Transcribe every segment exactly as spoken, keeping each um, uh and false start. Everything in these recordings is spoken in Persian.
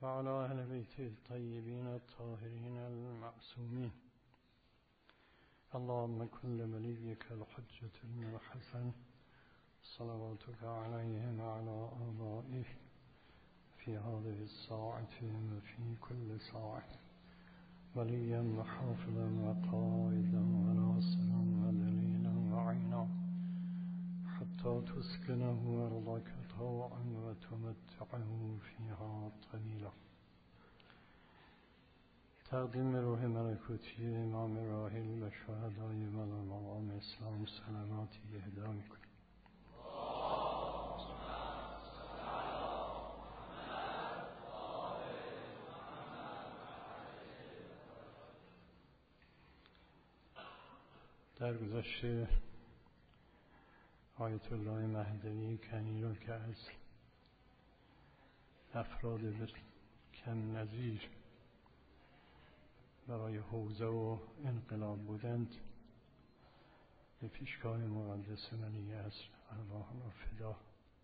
وعلى أهل بيته الطيبين الطاهرين المعصومين. اللهم كن لوليك الحجة بن الحسن صلواتك عليه وعلى آبائه في هذه الساعة وفي كل ساعة وليا وحافظا وقائدا وناصرا ودليلا وعينا حتى تسكنه أرضك طوعا وتمتعه فيها طويلا. تقدیم روح ملکوتی امام راحل و شهدای و مقام اسلام سلاماتی اهدا میکنیم. در گذشته آیت الله مهدوی کنی رو که از افراد کم نظیر برای حوزه و انقلاب بودند به پیشگاه مقدس ولی عصر ارواح را فدا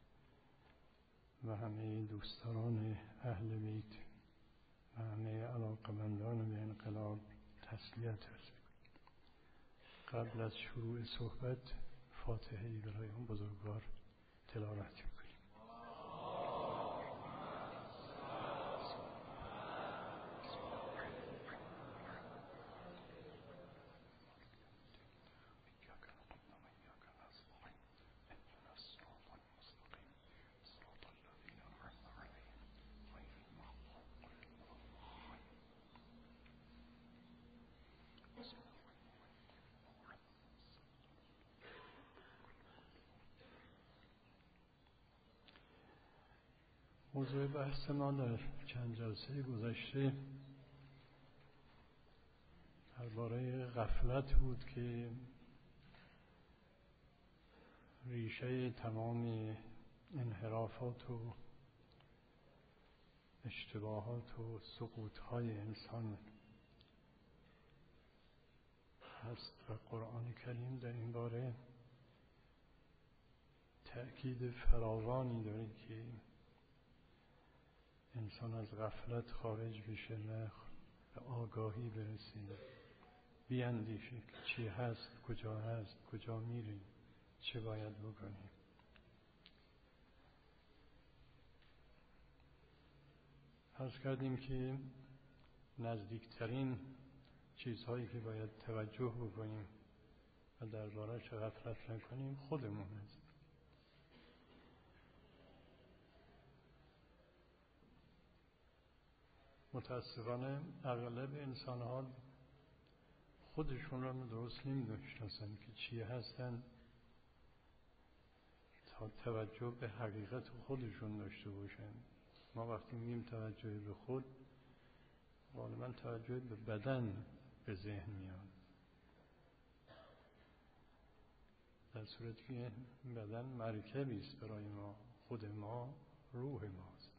و همه دوستداران اهل بیت و همه علاقمندان به انقلاب تسلیت رسید. قبل از شروع صحبت فاتحه‌ای برای اون بزرگوار تلاوت کنیم. موضوع بحث ما در چند جلسه گذشته درباره غفلت بود که ریشه تمام انحرافات و اشتباهات و سقوطهای انسان هست و قرآن کریم در این باره تأکید فراوانی داره که انسان از غفلت خارج بشه و به آگاهی برسه، بیاندیشه که چی هست، کجا هست، کجا میریم، چه باید بکنیم. عرض کردیم که نزدیکترین چیزهایی که باید توجه بکنیم و درباره‌اش غفلت نکنیم خودمون هست. متاسفانه اغلب انسان‌ها خودشون را درست نمی‌شناسن که چی هستن تا توجه به حقیقت خودشون داشته باشن. ما وقتی میگیم توجه به خود، غالباً توجه به بدن به ذهن میاد، در صورتی که بدن مرکبی است برای ما، خود ما روح ماست.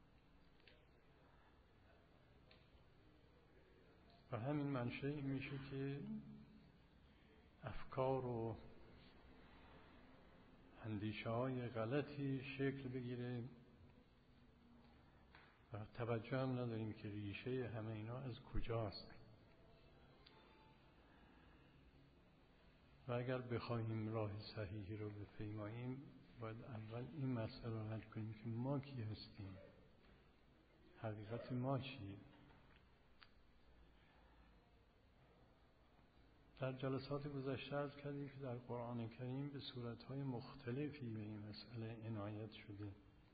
و همین منشأ این میشه که افکار و اندیشه های غلطی شکل بگیره و توجه هم نداریم که ریشه همه اینا از کجاست. و اگر بخواهیم راه صحیحی رو بپیماییم باید اول این مسئله رو حل کنیم که ما کی هستیم، حقیقت ما چیه. در جلسات گذشته عرض کردیم که در قرآن کریم به صورتهای مختلفی به این مسئله عنایت شده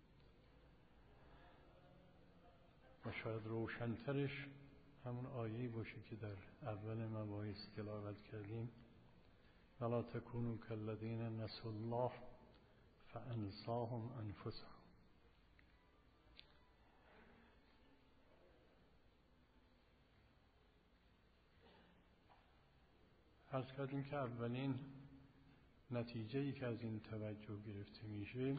و شاید روشنترش همون آیه‌ای باشه که در اول مباحث تلاوت کردیم: ولا تکونوا کالذین نسوا الله فانساهم انفسهم. عرض کردیم که اولین نتیجه‌ای که از این توجه گرفته میشه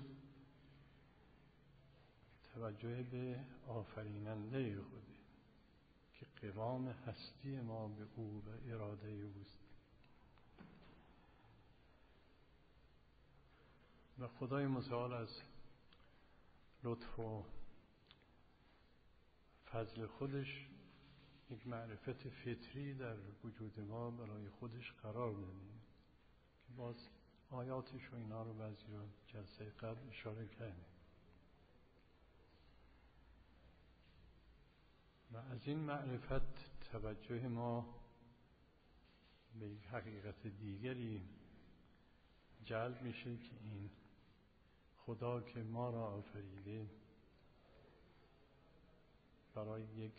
توجه به آفریننده خوده که قوام هستی ما به او و اراده اوست و خدای متعال از لطف و فضل خودش یک معرفت فطری در وجود ما برای خودش قرار داده که باز آیاتش و اینا رو بعضی رو جلسه قبل اشاره کردیم. و از این معرفت توجه ما به یک حقیقت دیگری جلب میشه که این خدا که ما را آفریده برای یک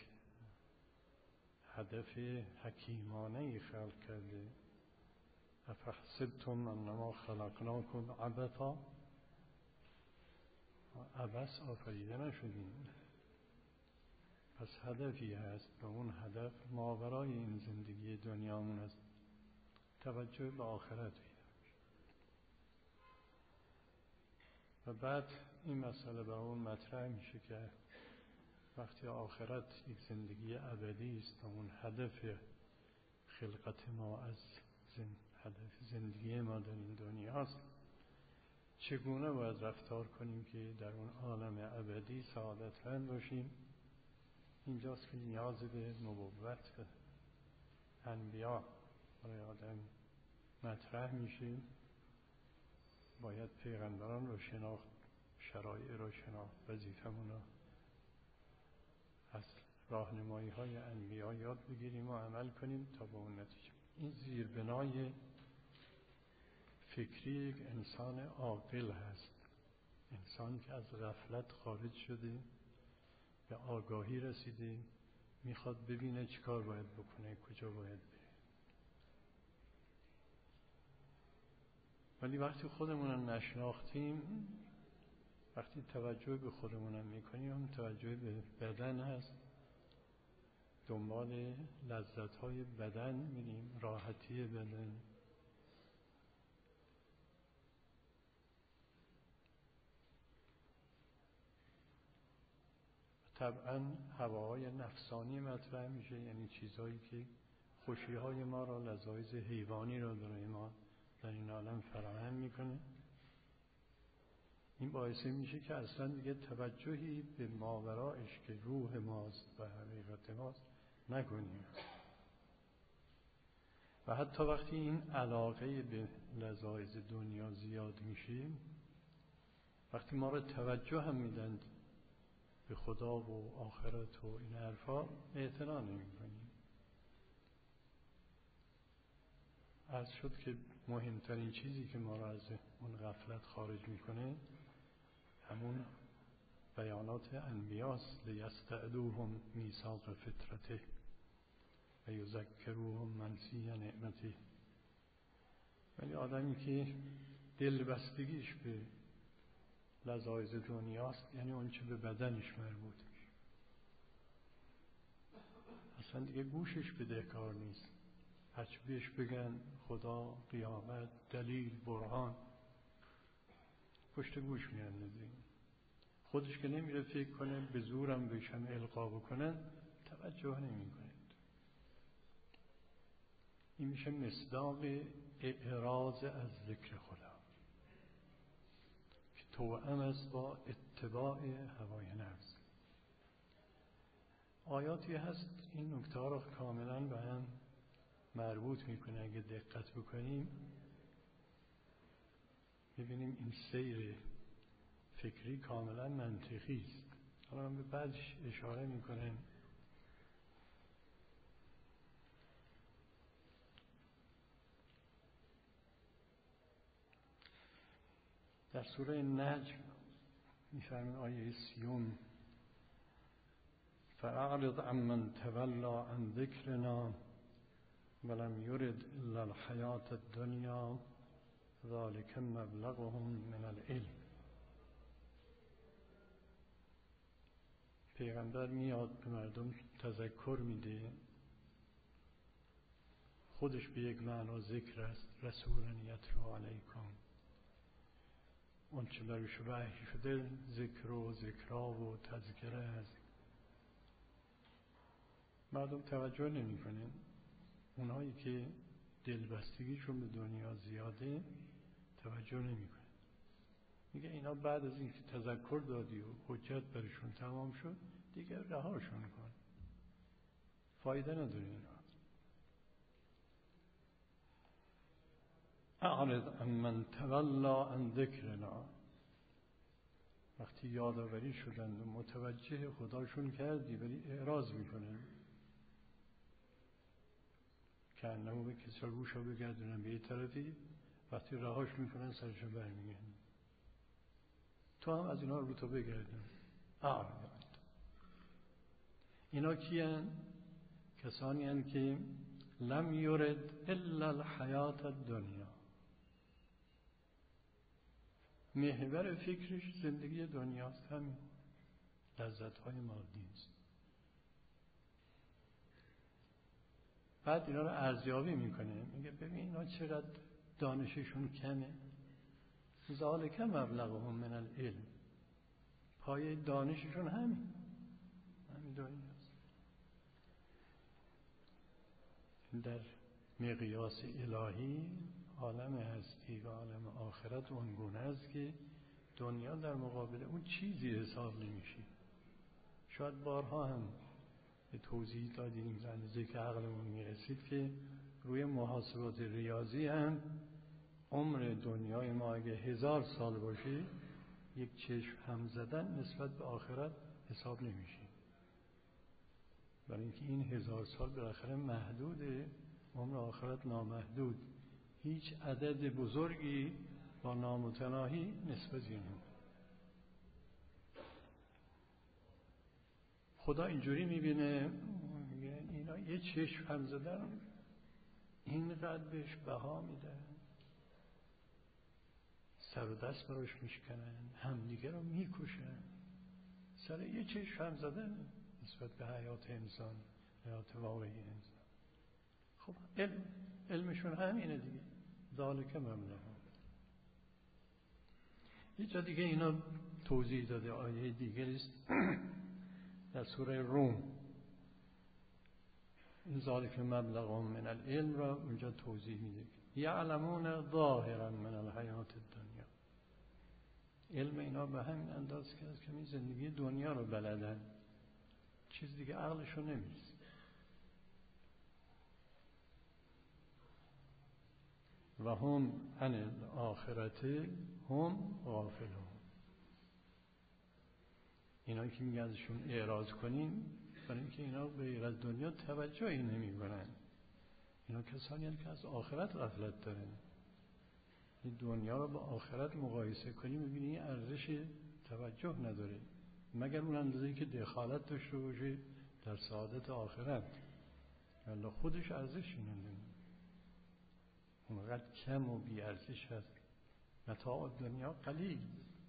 هدف حکیمانه خلق کرده. افحسبتم انما خلقناکم عبثا، عبث آفریده نشدیم، پس هدفی هست و اون هدف ماورای این زندگی دنیامون است. توجه به آخرت پیدا میشه و بعد این مسئله برای اون مطرح میشه که وقتی آخرت یک زندگی ابدی است و اون هدف خلقت ما از زن... هدف زندگی ما در این دنیا است، چگونه باید رفتار کنیم که در اون عالم ابدی سعادتمند باشیم؟ اینجاست که نیاز به نبوت و انبیا برای آدم مطرح میشه. باید پیغمبران رو شناخت، شرایع رو شناخت، وظیفمون رو از راهنمایی های انبیا یاد بگیریم و عمل کنیم تا به اون نتیجه. این زیربنای فکری یک انسان عاقل هست، انسان که از غفلت خارج شده، به آگاهی رسیده، میخواد ببینه چی کار باید بکنه، کجا باید بره. ولی وقتی خودمون رو نشناختیم، وقتی توجه به خودمون هم میکنیم، هم توجه به بدن هست، دنبال لذت‌های بدن میریم، راحتی بدن. طبعا هواهای نفسانی مطرح میشه، یعنی چیزهایی که خوشیهای ما را، لذایز حیوانی را برای ما در این عالم فراهم میکنه. این باعث میشه که اصلا دیگه توجهی به ماورایش که روح ماست و حقیقت ماست نکنیم. و حتی وقتی این علاقه به لذایز دنیا زیاد میشه، وقتی ما رو توجه هم میدن به خدا و آخرت و این حرفا، اعتنا نمی کنیم. عرض شد که مهمترین چیزی که ما را از اون غفلت خارج میکنه همون بیانات انبیاست. لیستعدوهم میثاق فطرته و یذکروهم منسی نعمته. ولی آدمی که دل بستگیش به لذایز دنیاست، یعنی اون چه به بدنش مربوط میشه، اصلا دیگه گوشش بدهکار نیست. هرچی بهش بگن خدا، قیامت، دلیل، برهان، پشت گوش میاندازه. خودش که نمیره فکر کنه، به زورم بهشم القا بکنن، توجه نمیکنه. این میشه مصداق اعراض از ذکر خدا که توأم است با اتباع هوای نفس. آیاتی هست این نکته را کاملا به هم مربوط میکنه. اگه دقت بکنیم میبینیم این سیر فکری کاملا منطقی است. حالا من به بعدش اشاره میکنم. در سوره نجم میفرمین آیه سیوم: فاعرض عمن تولی عن ذکرنا ولم یرد الا الحیاة الدنیا ذلک مبلغهم من العلم. پیغمبر میاد به مردم تذکر میده، خودش به یک معنا ذکر است. رسولا یتلو علیکم، اون چه برش وحی شده ذکر و ذکرا و تذکره است. مردم توجه نمی کنن. اونهایی که دلبستگیشون به دنیا زیاده توجه نمی کنن. میگه اینا بعد از اینکه تذکر دادی و حجت برشون تمام شد دیگه رهاشون کن، فایده نداره اینا. اعرض عن من تولی عن ذکرنا، وقتی یادآوری شدن و متوجه خداشون کردی ولی اعراض میکنن، که انمو به کسی روش رو بگردونن به یه طرفی، وقتی رهاش میکنن سرشو برمیگن. تو هم از اینا رو تو بگردن. اعرض. اینا کیان؟ کسانی هستند که لم یرد الا الحیات الدنیا، محور فکرش زندگی دنیاست، همین لذت‌های مادی است. بعد اینا رو ارزیابی میکنه، میگه ببین اینا چقدر دانششون کمه. ذالک مبلغهم من العلم، پایه دانششون همین همین دنیاست. در مقیاس الهی عالم هستی و عالم آخرت اونگونه است که دنیا در مقابل اون چیزی حساب نمیشه. شاید بارها هم به توضیح دادیم اندازه که عقلمون میرسید که روی محاسبات ریاضی هم عمر دنیای ما اگه هزار سال باشه یک چشم هم زدن نسبت به آخرت حساب نمیشه، برای اینکه این هزار سال بالاخره محدوده، عمر آخرت نامحدود. هیچ عدد بزرگی با نامتناهی نسبتی نمیده. خدا اینجوری میبینه، اینا یه چشم هم زدن اینقدر بهش بها میدن، سر و دست براش میشکنن، همدیگه رو میکشن سر یه چشم هم زدن نسبت به حیات انسان، حیات واقعی انسان. خب علم علمشون همینه دیگه. ذالک مبلغهم. یه جا دیگه اینا توضیح داده، آیه دیگه است در سوره روم، این ذالک مبلغهم من العلم را اونجا توضیح میده. یعلمون ظاهرا من الحیات الدنیا، علم اینا به همین انداز که از کمی زندگی دنیا رو بلدن، چیز دیگه عقلشون نمیرسه. و هم عن الاخرت هم غافلون، اینا که میگه ازشون اعراض کنین برای اینکه اینا به غیر از دنیا توجهی نمیکنن. اینا کسانی هستند که از آخرت غفلت دارن. این دنیا رو با آخرت مقایسه کنی میبینی این ارزش توجه نداره، مگر اون اندازه‌ای که دخالت داشته باشه در سعادت آخرت، ولی خودش ارزشی نداره، اونقدر کم و بی ارزش هست. متاع دنیا قلیل.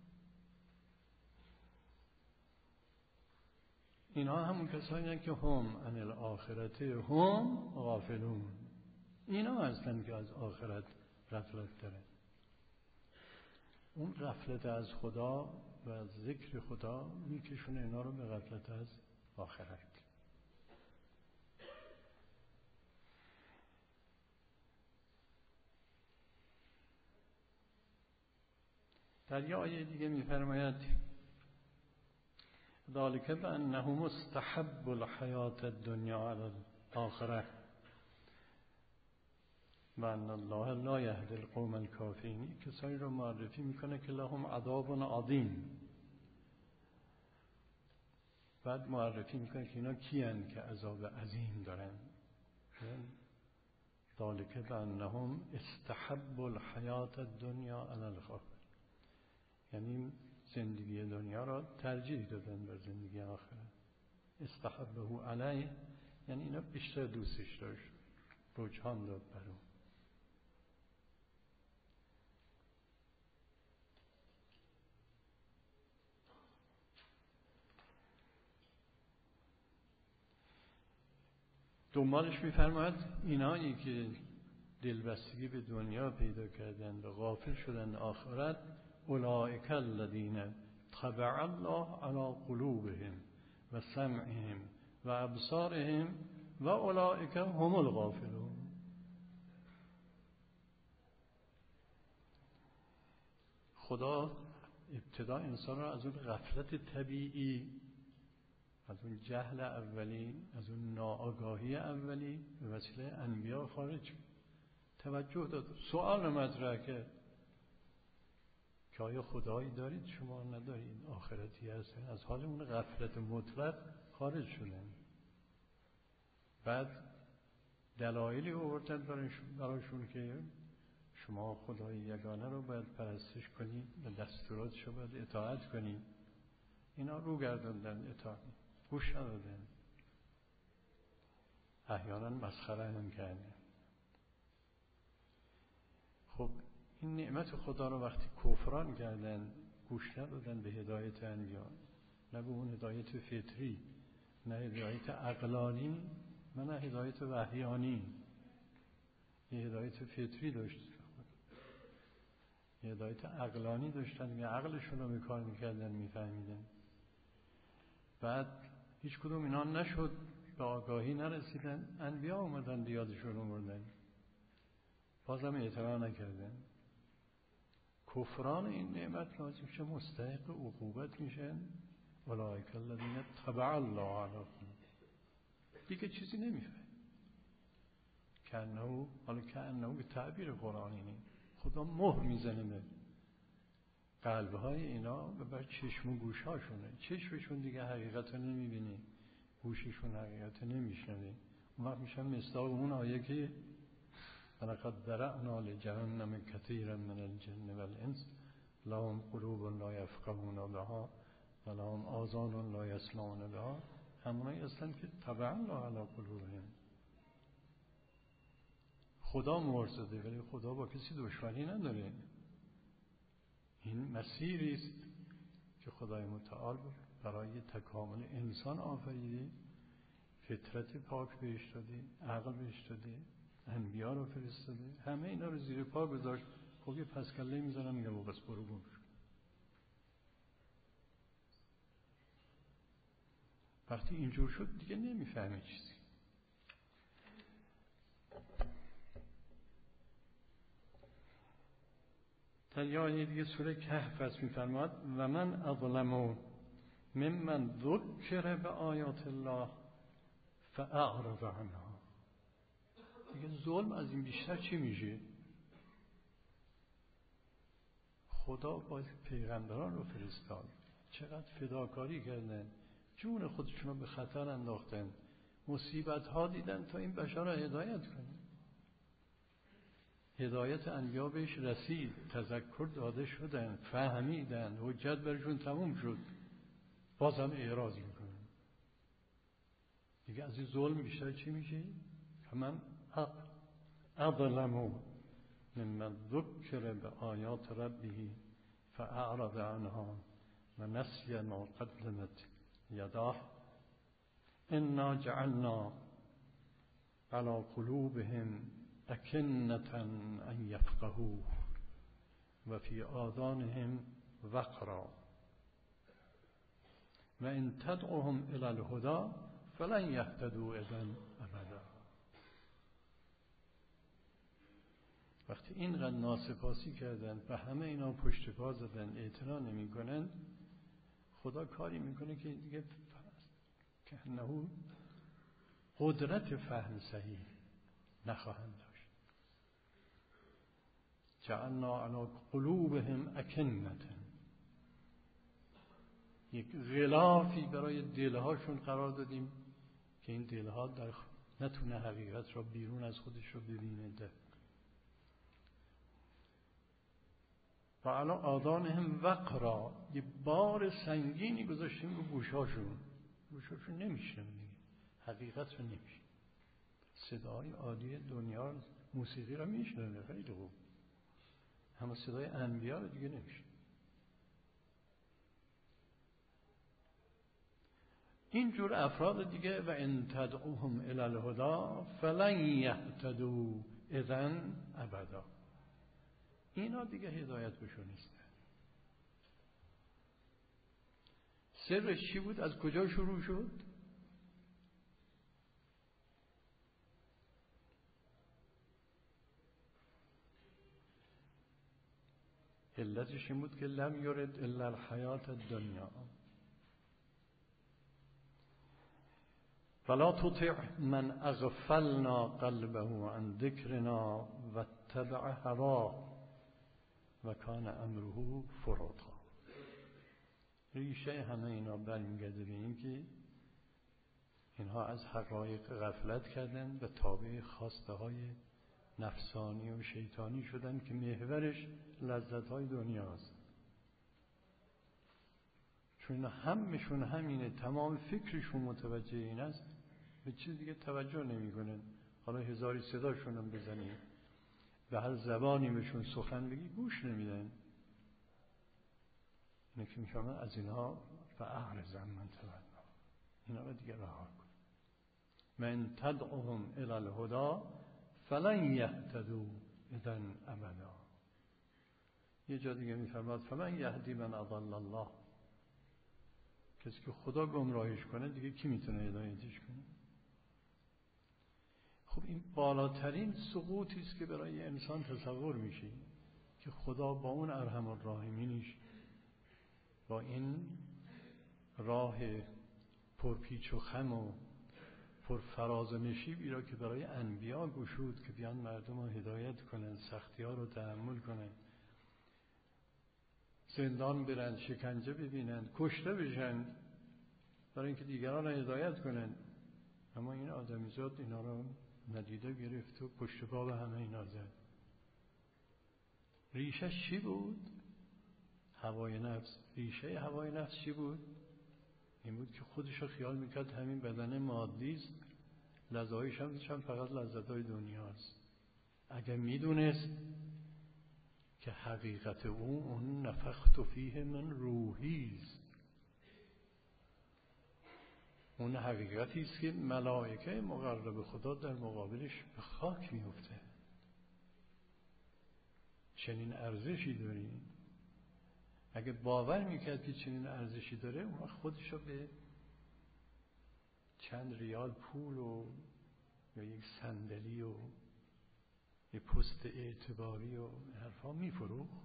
اینا همون کسانی هستند که هم عن الاخرت هم غافلون، اینا هستند که از آخرت غفلت دارن. اون غفلت از خدا و از ذکر خدا میکشونه اینا رو به غفلت از آخرت. در یه آیه دیگه میفرماید ذالک بانهم استحبوا الحیات الدنیا علی الاخره و ان الله لا یهدی القوم الکافرین. کسانی رو معرفی میکنه که لهم عذاب عظیم، بعد معرفی میکنه که اینا کیان که عذاب عظیم دارن. ذالک بانهم استحبوا الحیات الدنیا علی الاخره، یعنی زندگی دنیا را ترجیح دادن بر زندگی آخرت. استحبه علیه یعنی اینا بیشتر دوستش داشت، رجحان داد بر اون. دنبالش میفرماید اینایی که دلبستگی به دنیا پیدا کردند و غافل شدند آخرت، اولئک الذین طبع الله علی قلوبهم و سمعهم و ابصارهم و اولئک هم الغافلون. خدا ابتدا انسان را از اون غفلت طبیعی، از اون جهل اولی، از اون ناآگاهی اولی به وسیله انبیا خارج توجه داد، سوال مطرح کرد که آیا خدایی دارید شما ندارید، آخرتی هستن، از حال اون غفلت مطلق خارج شدن. بعد دلایلی آوردن براشون که شما خدای یگانه رو باید پرستش کنید و دستوراتش رو باید اطاعت کنید. اینا رو گردوندن، اطاعت گوش ندادن، احیانا مسخره هم کردن. خب این نعمت خدا رو وقتی کفران کردن، گوش ندادن به هدایت انبیا، نه به اون هدایت فطری، نه هدایت عقلانی، نه هدایت وحیانی. یه هدایت فطری داشت، یه هدایت عقلانی داشتن، یه عقلشون رو به کار میکردن، میفهمیدن. بعد هیچ کدوم اینا نشد، به آگاهی نرسیدن، انبیا اومدن بیادشون آوردن، بازم اعتبار نکردن. کفران این نعمت لازم شه مستحق عقوبت میشن. اولئک الذین طبع الله علی قلوبهم. دیگه چیزی نمیفهم. کانه، حالا کانه به تعبیر قرآنی نیم، خدا مهر میزنه به قلبهای اینا و بر چشم و گوشهاشونه. چشمشون دیگه حقیقت رو نمیبینه، گوششون حقیقت رو نمیشنوه. اون وقت میشن مصداق اون آیه که ولقد ذرأنا لجهنم کثیرا من الجن والانس لهم قلوب لا یفقهون بها ولهم آذان لا یسمعون بها. همونایی هستن که طبع الله علی قلوبهم. خدا مهر زده، ولی خدا با کسی دشمنی نداره. این مسیری است که خدای متعال برای تکامل انسان آفریده، فطرت پاک بهش داده، عقل بهش داده، انبیا رو فرستاده، همه اینا رو زیر پا گذاشت. خب یه پسکله میزنن میگه بابا بس برو گم شو. وقتی اینجور شد دیگه نمیفهمه چیزی. در یه آیه دیگه سوره کهف هست، میفرماد و من اظلم ممن ذکر به آیات الله فاعرض عنها. دیگه ظلم از این بیشتر چی میشه؟ خدا باید پیغمبران رو فرستاد، چقدر فداکاری کردن، جون خودشون رو به خطر انداختن، مصیبت ها دیدن تا این بشر رو هدایت کنن. هدایت انبیا بهش رسید، تذکر داده شدن، فهمیدن، حجت برشون تموم شد، بازم اعراض میکنن. دیگه از این ظلم بیشتر چی میشه؟ من اظلم ممن ذکر به آیات ربه فاعرض عنها و نسی ما قدمت یداه انا جعلنا على قلوبهم اکنة ان یفقهوه و فی آذانهم وقرا و ان تدعوهم الی الهدی فلن یهتدوا اذا ابدا. وقتی اینقدر ناسپاسی کردن و همه اینا پشت پا زدن، اعتنا نمی کنن، خدا کاری میکنه که دیگه که انه قدرت فهم صحیح نخواهند داشت. جعلنا علی قلوبهم اکنة، یک غلافی برای دلهاشون قرار دادیم که این دلها در نتونه حقیقت را بیرون از خودش رو ببینه. و علی آذانهم وقرا، یه بار سنگینی گذاشتیم رو گوشاشون، گوشاشون نمیشنن دیگه، حقیقت رو نمیشنن. صدای عالی دنیا موسیقی رو میشنن خیلی خوب، اما صدای انبیا رو دیگه نمیشنن. اینجور افراد دیگه و ان تدعوهم الی الهدی فلن یهتدوا اذا ابدا، اینا دیگه هدایت بهشون نیست. سرش چی بود؟ از کجا شروع شد؟ علتش این بود که لم یرد الا الحیات الدنیا. فلا تطع من اغفلنا قلبه عن ذکرنا واتبع هواه و کان امره فرطا. ریشه همه اینا برمیگرده به این که اینها از حقایق غفلت کردن و تابع خواسته های نفسانی و شیطانی شدن که محورش لذت های دنیاست. چون همشون همینه، تمام فکرشون متوجه این است، به چیز دیگه توجه نمی کنن. حالا هزاری صداشون هم بزنی، به هر زبانی بهشون سخن بگی گوش نمیدن. اینه که میشم از اینها فاعرض من تولوا، اینا رو دیگه رها کن. من تدعوهم الی الهدی فلن یهتدوا اذا ابدا. یه جا دیگه میفرماد فمن یهدی من اضل الله. کسی که خدا گمراهش کنه دیگه کی میتونه هدایتش کنه؟ خب این بالاترین سقوطی است که برای انسان تصور میشه که خدا با اون ارحم الراحمینش، با این راه پرپیچ و خم و پرفراز و نشیبی را که برای انبیا گشود که بیان مردم رو هدایت کنن، سختی ها رو تحمل کنن، زندان برن، شکنجه ببینن، کشته بشن برای اینکه دیگران رو هدایت کنن. اما این آدمیزاد اینا رو ندیده گرفت و پشت پا به همه اینا زد. ریشش چی بود؟ هوای نفس. ریشه هوای نفس چی بود؟ این بود که خودش رو خیال میکرد همین بدن مادی است، لذایش هم چند فقط لذتهای دنیاست. اگر میدونست که حقیقت او اون نفخت فیه من روحی است، اون حقیقتی است که ملائکه مقرب خدا در مقابلش به خاک میفته. چنین ارزشی داریم. اگه باور میکرد که چنین ارزشی داره، اون خودشو به چند ریال پول و یا یک صندلی و یک پست اعتباری و حرفا میفروخت.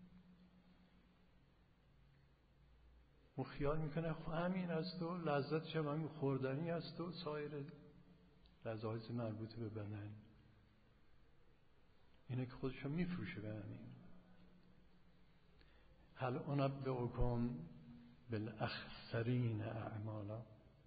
و خیال میکنه خب همین است و لذتش هم همین خوردنی است و سایر لذایز مربوط به بدن. اینه که خودشو میفروشه به همین. هل انبئکم بالاخسرین اعمالا.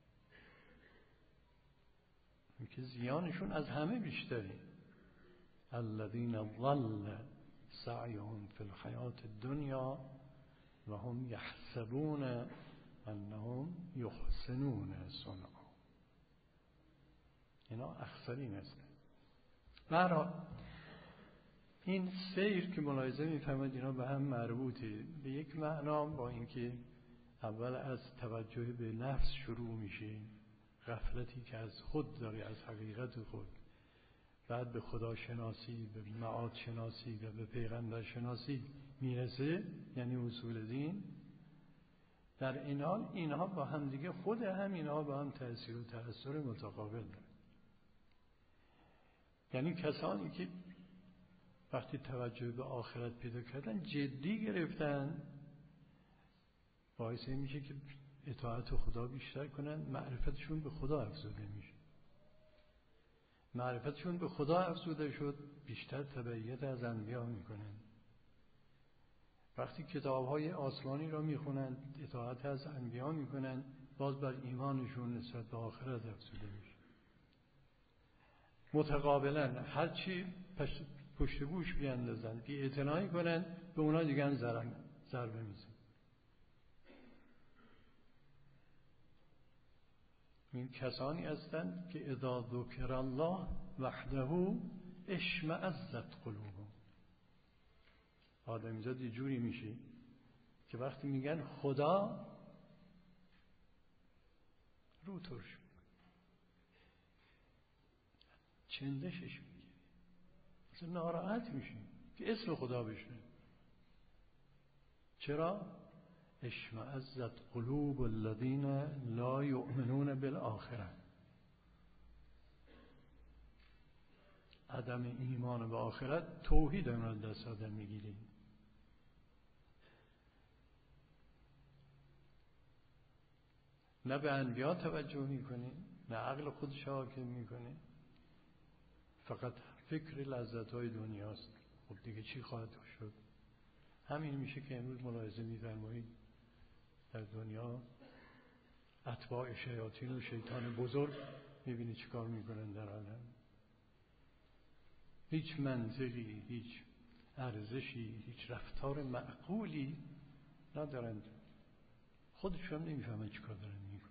این که زیانشون از همه بیشتره. الذین ضل سعیهم فی الحیات الدنیا و هم یحسبون انهم یحسنون صنعا. اینا اخسرین هستن. برای این سیر که ملاحظه می‌فرمایید اینا به هم مربوطه. به یک معنا با اینکه اول از توجه به نفس شروع میشه، غفلتی که از خود داره، از حقیقت خود، بعد به خدا شناسی، به معاد شناسی و به پیغمبر شناسی میرسه، یعنی اصول دین. در این حال اینها با هم دیگه، خود هم اینها با هم تأثیر و تأثیر متقابل داره. یعنی کسانی که وقتی توجه به آخرت پیدا کردن، جدی گرفتن، باعث میشه که اطاعت خدا بیشتر کنن، معرفتشون به خدا افزوده میشه. معرفتشون به خدا افزوده شد، بیشتر تبعیت از انبیا میکنن. وقتی کتابهای آسمانی را میخونن، اطاعت از انبیا میکنن، باز بر ایمانشون نسبت به آخرت افزوده میشه. متقابلا هرچی پشت گوش بیاندازن، بی اعتنایی کنن، به اونا دیگه هم ضربه میزن. این کسانی هستند که اذا ذکر الله وحده اشمئزت قلوبهم. آدمیزاد یه جوری میشه که وقتی میگن خدا، رو ترش چندشش میگه، مثلا ناراحت میشه که اسم خدا بشنه. چرا؟ اشمئزت قلوب الذین لا یؤمنون بالآخرة. عدم ایمان به آخرت توحید هم را دست آدم میگیریم. نه به انبیا توجه میکنه، نه عقل خودش حاکم میکنه، فقط فکر لذت‌های دنیاست. خب دیگه چی خواهد شد؟ همین میشه که امروز ملاحظه می‌فرمایید در دنیا اتباع شیاطین و شیطان بزرگ میبینی چی کار میکنن در عالم. هیچ منطقی، هیچ ارزشی، هیچ رفتار معقولی ندارند. خودشون نمیفهمن چی کار دارن میکنن.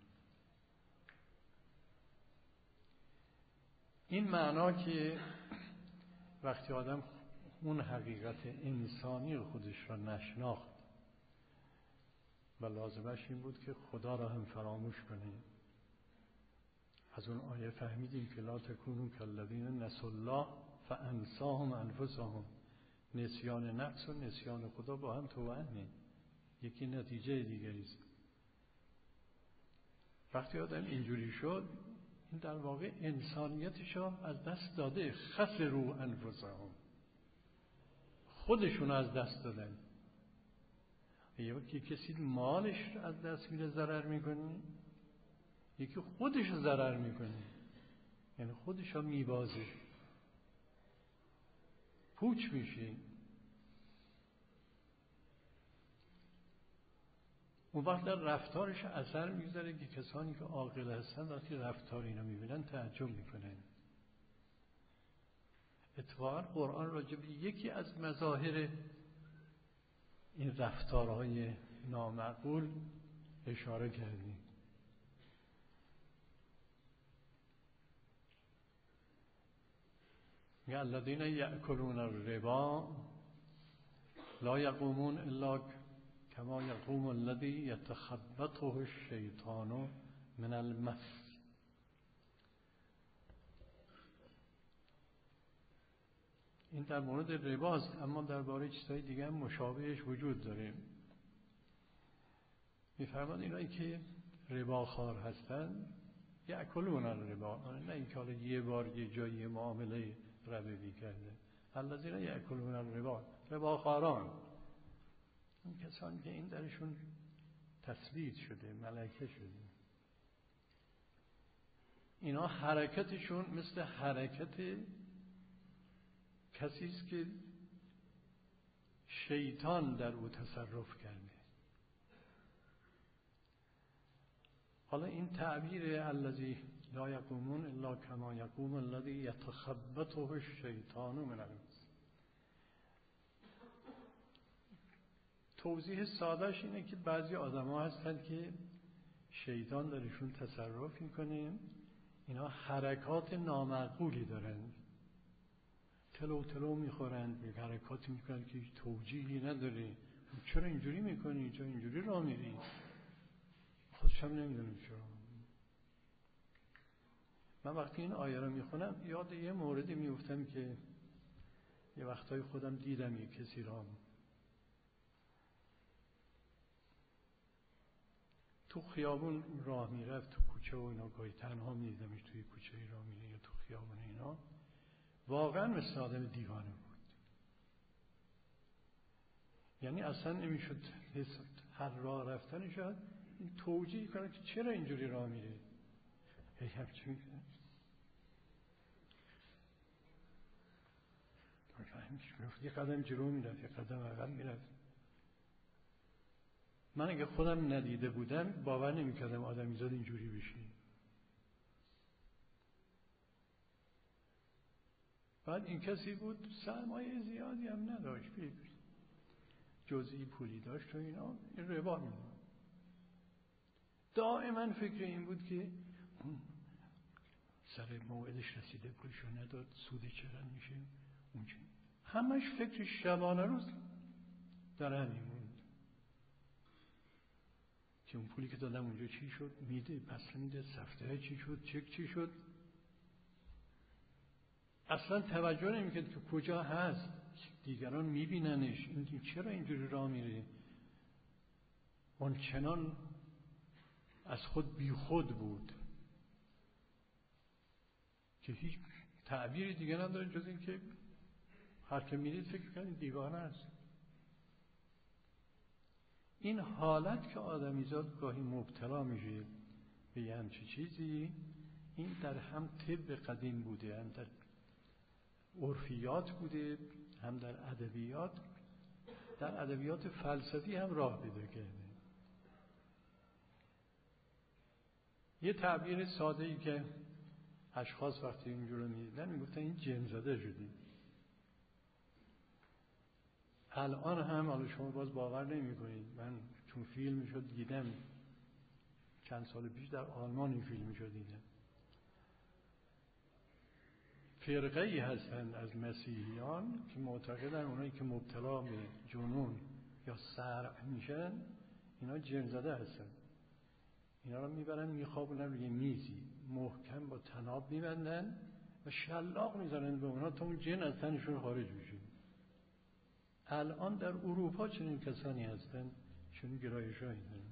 این معنا که وقتی آدم اون حقیقت انسانی خودش را نشناخت و لازمش این بود که خدا را هم فراموش کنه، از اون آیه فهمیدیم که لا تکونوا کالذین نسوا الله فانساهم انفسهم. نسیان نفس و نسیان خدا با هم توأمه، یکی نتیجه دیگری است. وقتی آدم اینجوری شد، این در واقع انسانیتش را از دست داده. خسروا انفسهم، خودشون از دست دادن. یکی کسی مالش از دست میره ضرر میکنه، یکی خودش ضرر میکنه، یعنی خودش را میبازه، پوچ میشه. اون وقت در رفتارش اثر میگذاره که کسانی که عاقل هستن وقتی رفتار اینا میبینن تعجب میکنن. اتفاقا قرآن راجع به یکی از مظاهر این رفتارهای نامعقول اشاره کردیم. یا الذین یأکلون الربا لا یقومون الا کما یقوم الذی یتخبطه الشیطان من المس. این در مورد رباست، اما درباره چیزهای دیگه هم مشابهش وجود داره. می‌فرماد اینایی که رباخوار هستن یأکلون الربا، نه اینکه حالا یه بار یه جایی معامله ربوی کرده. الذین یأکلون الربا، رباخواران، اون کسانی که این درشون تسلید شده، ملکه شده. اینا حرکتشون مثل حرکت کسی است که شیطان در او تصرف کرده. حالا این تعبیر الذی لا یقومون الا کما یقوم الذی یتخبطه الشیطان من المس، توضیح سادهش اینه که بعضی آدم‌ها هستن که شیطان درشون تصرف میکنه، اینا حرکات نامعقولی دارن، تلو تلو میخورند، یک حرکاتی میکنن که هیچ توجیهی نداره. چرا اینجوری میکنی؟ چرا اینجوری راه میری؟ خودش هم نمیدونم چرا. من وقتی این آیه رو میخونم یاد یه موردی میفتم که یه وقتای خودم دیدم یک کسی را تو خیابون راه میرفت، تو کوچه و اینا، گاهی تنها میدیدمش توی کوچه راه میره یا تو خیابون اینا، واقعا مثل آدم دیوانه بود. یعنی اصلا نمیشد هر راه رفتن شاید این توجیه کنه که چرا اینجوری راه میره. هی همچی میکنه یه قدم جلو میرفت، یه قدم عقب میرفت. من اگه خودم ندیده بودم باور نمیکردم آدمیزاد اینجوری بشه. بعد این کسی بود سرمایه زیادی هم نداشت، جزئی پولی داشت و اینا، این ربا میدن. دائما فکر این بود که سر موعدش رسیده پولشو نداد، سود چرا میشه اونجا. همش فکر شبانه روز در همین موند که اون پولی که دادم اونجا چی شد، میده پس میده، سفته چی شد، چک چی شد. اصلا توجه نمیکرد که کجا هست، دیگران میبیننش، این چرا اینجوری راه میره. اون چنان از خود بی خود بود که هیچ تعبیری دیگه نداره جز این که هر که میرید فکر کنید دیوانه است. این حالت که آدمیزاد گاهی مبتلا میشه به یه همچی چیزی. این در هم طب قدیم بوده، هم در عرفیات بوده، هم در ادبیات. در ادبیات فلسفی هم راه پیدا کرده. یه تعبیر ساده ای که اشخاص وقتی اینجور رو میدیدن میگفتن این جن زده شدی. الان هم حالا شما باز باور نمی کنید، من چون فیلم شد دیدم، چند سال پیش در آلمان این فیلم شد دیدم، فرقه ای هستند از مسیحیان که معتقدن اونایی که مبتلا به جنون یا صرع میشن اینا جن زده هستن. اینا رو میبرن میخوابونن روی میزی محکم با طناب میبندن و شلاق میزنن به اونا تا اون جن از تنشون خارج بشه. الان در اروپا چنین کسانی هستن، چنین گرایش‌هایی دارن.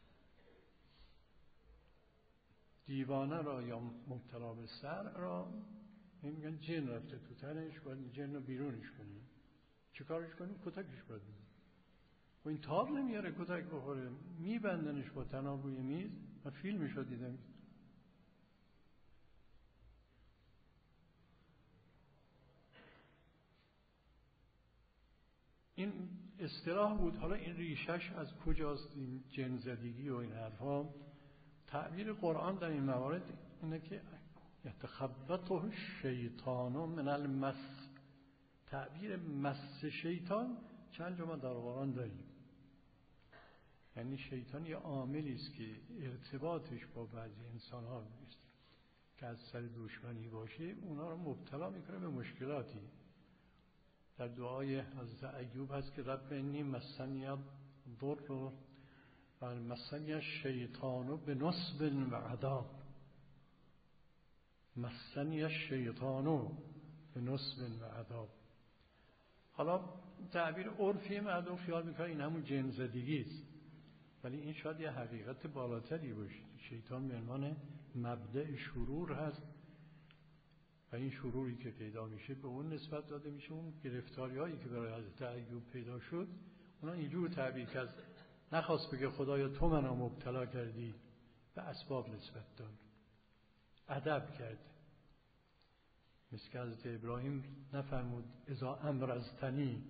دیوانه را یا مبتلا به صرع را میگن جن رفته تو تنش، باید جن رو بیرونش کنیم. چه کارش کنیم؟ کتکش باید بزنیم. و این تاب نمیاره کتک بخوره، میبندنش با طناب روی میز. من فیلمش رو دیدم. این اصطلاح بود. حالا این ریشش از کجاست؟ این جن زدگی و این حرفا. تعبیر قرآن در این موارد اینه که یتخبطه الشیطان من المس. تعبیر مس شیطان چند جا ما در قرآن داریم. یعنی شیطان یه عاملی است که ارتباطش با بعضی انسان ها است که از سر دشمنی باشه، اونا رو مبتلا میکنه به مشکلاتی. در دعای حضرت ایوب هست که رب انی مسنی الضر و مسنی الشیطان بنصب و عذاب. مسنی الشیطان بنصب و عذاب. حالا تعبیر عرفی مردم خیال میکنه این همون جن زدگی است، ولی این شاید یه حقیقت بالاتری باشه. شیطان به عنوان مبدأ شرور هست و این شروری که پیدا میشه به اون نسبت داده میشه. اون گرفتاری هایی که برای حضرت ایوب پیدا شد اونا اینجور تعبیر کرد، نخواست بگه خدایا تو منو مبتلا کردی، به اسباب نسبت داد، ادب کرد. مثل که حضرت ابراهیم نفرمود اذا امرضتنی،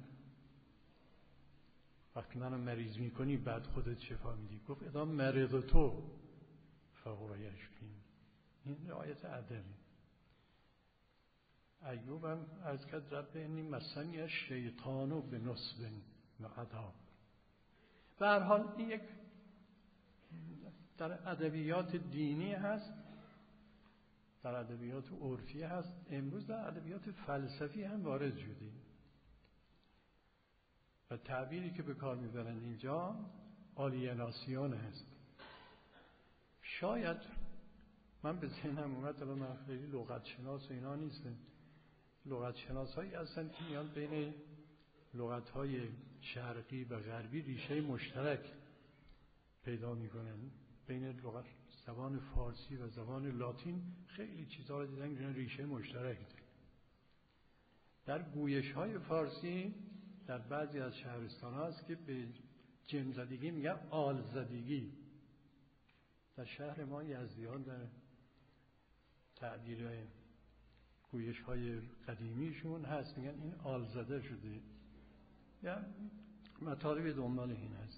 وقتی منو مریض میکنی بعد خودت شفا میدی، گفت اذا مرض تو فهو یشفین. این رعایت ادبه. ایوب هم عرض کرد رب انی مسنی الشیطان بنصب و عذاب. به هر حال این یک در ادبیات دینی هست، در ادبیات عرفی هست، امروز در ادبیات فلسفی هم وارد شدیم و تعبیری که به کار میبرند اینجا آلیناسیون هست. شاید من به ذهنم اومد، الان من خیلی لغت شناس و اینا نیستم، لغت شناس هایی هستن که میان بین لغت های شرقی و غربی ریشه مشترک پیدا میکنن. بین لغت زبان فارسی و زبان لاتین خیلی چیزها رو دیدن که ریشه مشترک داره. در گویش های فارسی در بعضی از شهرستان ها هست که به جن زدگی میگن آل زدگی. در شهر ما یزدیان در تعبیر گویش های قدیمیشون هست، میگن این آل زده شده. یا مطالب دنبال این هست.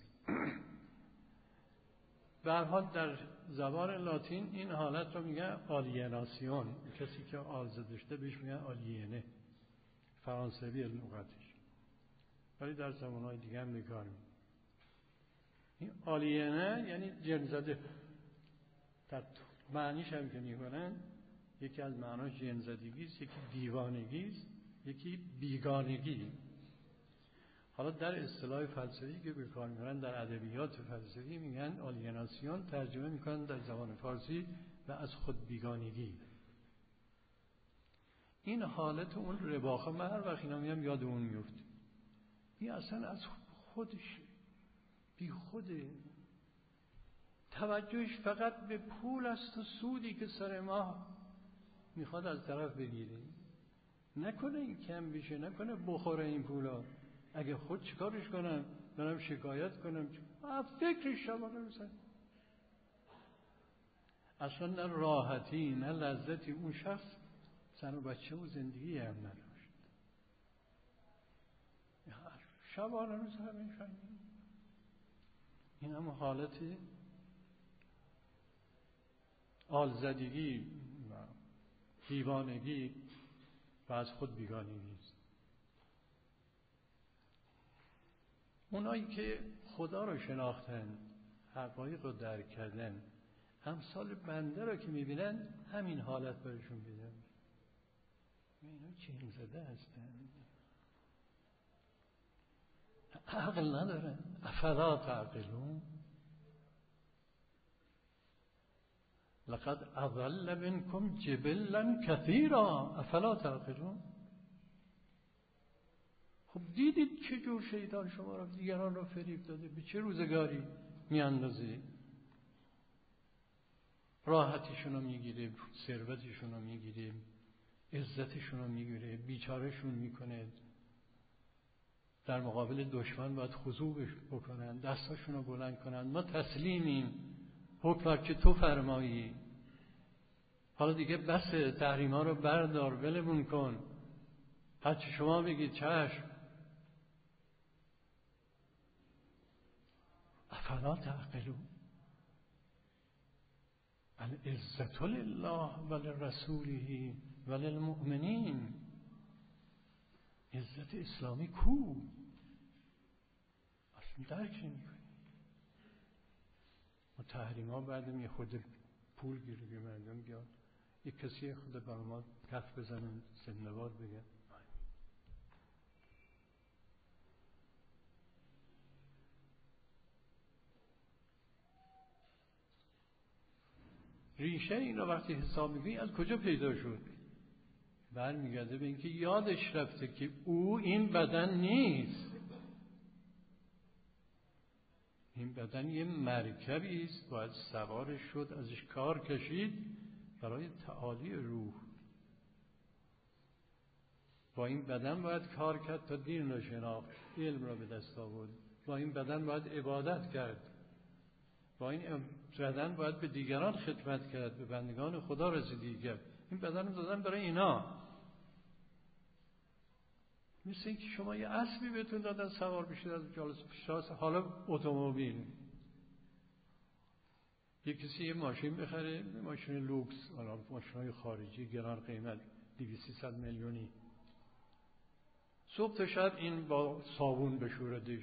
به هر حال در زبان لاتین این حالت رو میگن آلیناسیون. کسی که آل زده شده بهش میگن آلینه، فرانسوی لغتش، ولی در زبان‌های دیگه هم بکار میبرن. این آلینه یعنی جن زده. در معنیش هم که میکنن یکی از معناش جن زدگی است، یکی دیوانگی است، یکی بیگانگی. حالا در اصطلاح فلسفی که به کار میبرن در ادبیات فلسفی میگن آلیناسیون، ترجمه میکنن در زبان فارسی و از خود بیگانگی. این حالت اون رباخه، من هر وقت اینا میام یاد اون میفته. این اصلا از خودش بی خوده، توجهش فقط به پول است و سودی که سر ما میخواد از طرف بگیره. نکنه این کم بشه، نکنه بخوره این پولا. اگه خود چیکارش کنم؟ برم شکایت کنم؟ فکرش شما نمیسن. اصلا نه راحتی نه لذتی. اون شخص زن و بچه و زندگی هم نداشت. شبانه روز همین فهمید. این هم حالت آلزدگی و دیوانگی و از خود بیگانگی است. اونایی که خدا رو شناختن، حقایق رو درک کردن، امثال بنده رو که میبینن همین حالت برشون بیدن. اینا چین زده هستن، عقل ندارن. افلا تعقلون لقد اضل منکم جبلا کثیرا افلا تعقلون. خب دیدید چه جور شیطان شما را دیگران را فریب داده، به چه روزگاری میاندازه. راحتشون رو میگیره، ثروتشون رو میگیره، عزتشون رو میگیره، بیچارهشون میکنه. در مقابل دشمن باید خضوع بکنن، دستاشون رو بلند کنن. ما تسلیمیم، حکم که تو فرمایی، حالا دیگه بس، تحریما رو بردار، ولمون کن، هرچی شما بگید چشم. افلا تعقلون. العزة لله ولرسوله وللمؤمنین. عزت اسلامی کو؟ اصلا درک نمی‌کنی. ما تحریما بعدم یه خود پول گیره مردم بیاد، یک کسی خود بر ما کف بزنن، زنده‌باد بگن. ریشه این رو وقتی حساب می‌کنی از کجا پیدا شد؟ برمیگرده به اینکه یادش رفته که او این بدن نیست. این بدن یه مرکبی است، باید سوارش شد، ازش کار کشید برای تعالی روح. با این بدن باید کار کرد تا دین را شناخت، علم را به دست آورد. با این بدن باید عبادت کرد. با این بدن باید به دیگران خدمت کرد، به بندگان خدا رسیدگی کرد. این بدن رو دادن برای اینا. مثل اینکه شما یه اسبی بهتون دادن سوار بشید از جلسه پیشاست، حالا اتومبیل. یه کسی یه ماشین بخره، ماشین لوکس، حالا ماشین‌های خارجی گران قیمت دویست سیصد میلیونی، صبح تا شب این با صابون بشوردش،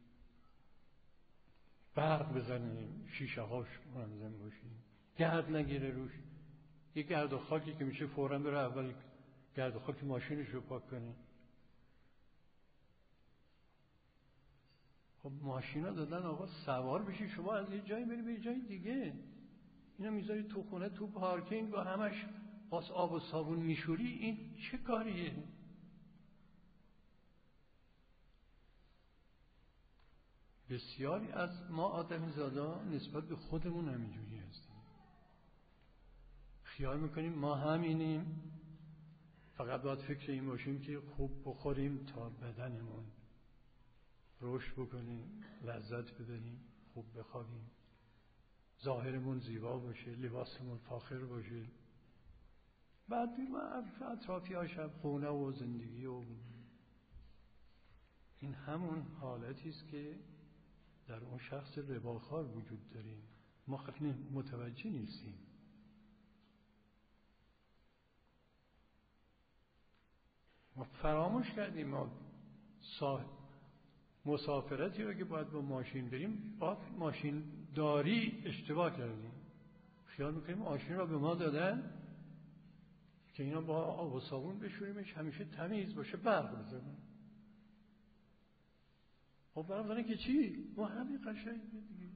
برق بزنیم، شیشه هاش منظم باشیم، گرد نگیره روش. یه گرد و خاکی که میشه فوراً بره اول گرد و خاک ماشینش رو پاک کنه. خب ماشینا دادن آقا سوار بشی، شما از یه جایی بری به یه جای دیگه. اینا میذاری تو خونه، تو پارکینگ، با همش باز آب و صابون میشوری. این چه کاریه؟ بسیاری از ما آدمی زادا نسبت به خودمون همینجوری هستیم. خیال میکنیم ما همینیم، فقط باید فکر این باشیم که خوب بخوریم تا بدنمون رشد بکنیم، لذت ببریم، خوب بخوابیم، ظاهرمون زیبا باشه، لباسمون فاخر باشه. بعد ما اطرافی ها شب خونه و زندگی و این همون حالتی است که در اون شخص رباخوار وجود داریم. ما خیلی متوجه نیستیم. ما فراموش کردیم ما صاحب مسافرتی رو که باید با ماشین بریم، با ماشین داری اشتباه کردیم. خیال میکنیم ماشین رو به ما دادن که اینا با آب و صابون بشوریمش همیشه تمیز باشه، برق بزنن. خب برق بزنن که چی؟ ما همین قشنگه دیگه.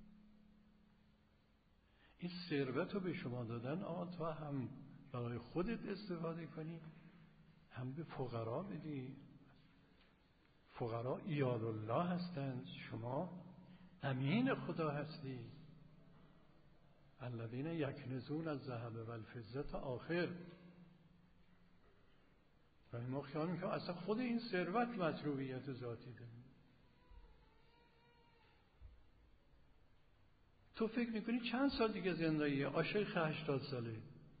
این ثروت رو به شما دادن آقا تا هم برای خودت استفاده کنی، هم به فقرا بدی. فقرا عیال الله هستند، شما امین خدا هستی. الذین یکنزون الذهب والفضة آخر. و ما خیال میکنم اصلا خود این ثروت مطلوبیت ذاتی داره. تو فکر میکنی چند سال دیگه زندگیه؟ عاشق هشتاد ساله.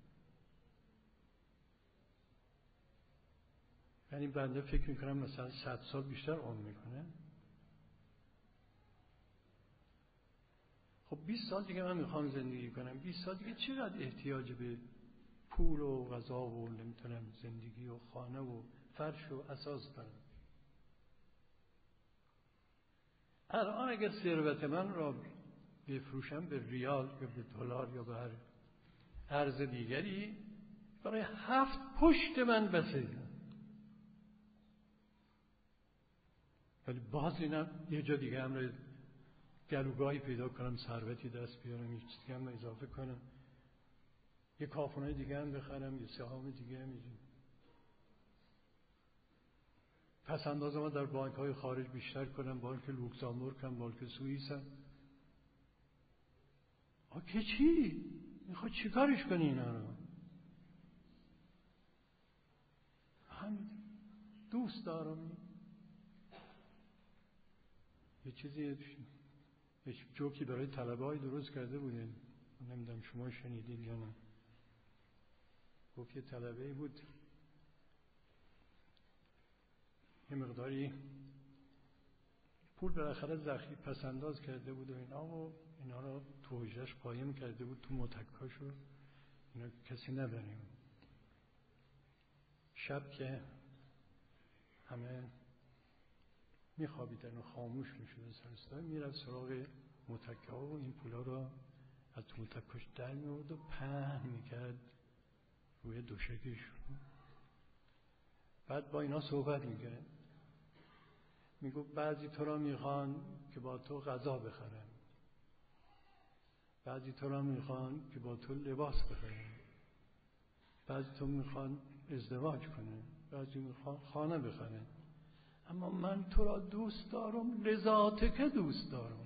یعنی بنده فکر میکنم مثلا صد سال بیشتر عمر میکنه. خب بیست سال دیگه من میخوام زندگی کنم. بیست سال دیگه چقدر احتیاج به پول و غذا و نمیتونم زندگی و خانه و فرش و اساس دارم. الان اگر ثروت من را بفروشم به ریال یا به دلار یا به هر ارز دیگری، برای هفت پشت من بسه. ولی باز اینم یه جا دیگه هم را گلوگاهی پیدا کنم، ثروتی دست بیارم، یه چیز دیگه هم اضافه کنم، یه کارخونه دیگه هم بخرم، یه سهام دیگه هم میزیم. پس انداز ما در بانک های خارج بیشتر کنم، بانک لوکزامبورگ هم، بانک سوئیس هم. آکه چی؟ میخواد چی کارش کنی اینا رو؟ همین دوست دارم. یه چیزی یه جوکی برای طلبه های درست کرده بودیم، نمیدونم شما شنیدید یا نه. گفت یه طلبه بود یه مقداری پول بالاخره ذخیره پس انداز کرده بود و اینا و اینا رو تو حجرش قایم کرده بود، تو متکاشو اینا کسی نداریم. شب که همه میخوابیدن و خاموش میشد سرستای، میرفت سراغ متکه و این پولا رو از تو متکاش در میورد و پهن میکرد روی دوشکش. بعد با اینا صحبت میکرد، میگو بعضی تو را میخوان که با تو غذا بخرن، بعضی تو را میخوان که با تو لباس بخرن، بعضی تو میخوان ازدواج کنن، بعضی میخوان خانه بخرن، اما من تو را دوست دارم، لذاتک دوست دارم.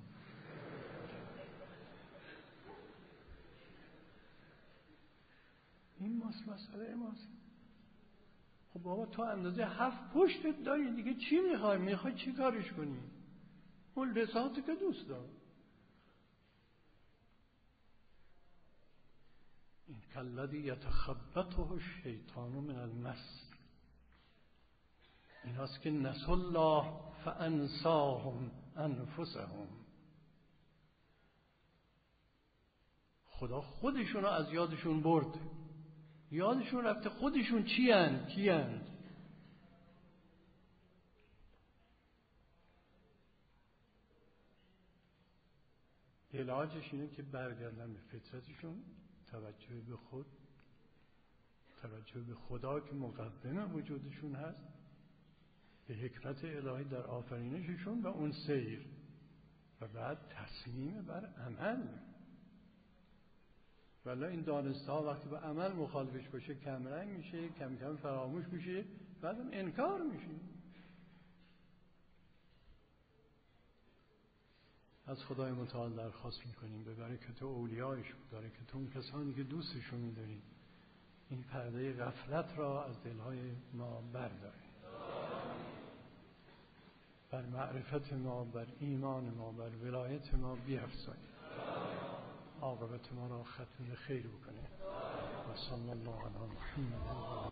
این مسئله ماست. خب بابا تو اندازه هفت پشتت داری دیگه، چی میخوای؟ میخوای چی کارش کنی؟ اون لذاتک دوست دارم. این کالذی یتخبطه الشیطان من المس، این هست که نسوا الله فانساهم انفسهم. خدا خودشون رو از یادشون برد، یادشون رفته خودشون چی هن؟ کی هن؟ علاجش اینه که برگردن به فطرتشون، توجه به خود، توجه به خدا که مقدم وجودشون هست، به حکمت الهی در آفرینششون و اون سیر، و بعد تصمیم بر عمل. ولی این دانسته ها وقتی با عمل مخالفش باشه کمرنگ میشه، کم کم فراموش میشه، بعدم انکار میشه. از خدای متعال درخواست میکنیم به برکت اولیایش، به برکت اون کسانی که دوستشون میداریم، این پرده غفلت را از دلهای ما برداره، بر معرفت ما، بر ایمان ما، بر ولایت ما بیفزاید، عاقبت ما را ختم خیر بکنه. و صلی الله علی محمد.